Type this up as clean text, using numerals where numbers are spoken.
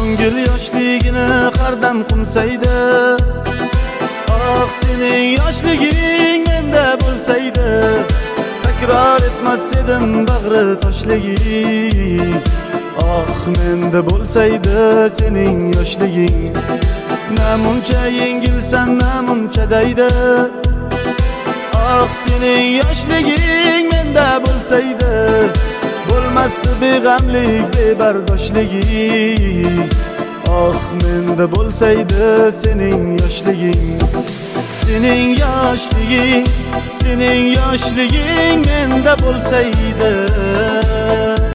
ko'ngil yoshligini har dam qumsaydi. Ah, sening yoshliging menda bo'lsaydi, takror etmas edim bag'ri toshliging. Ah, menda bo'lsaydi sening yoshliging, namuncha yengilsan, namuncha daydi. Ah, sening yoshliging menda bo'lsaydi, bo'lmasdi beg'amlik, bebardoshliging. Ah, menda bo'lsaydi sening yoshliging. Sening yoshliging, sening yoshliging menda bo'lsaydi,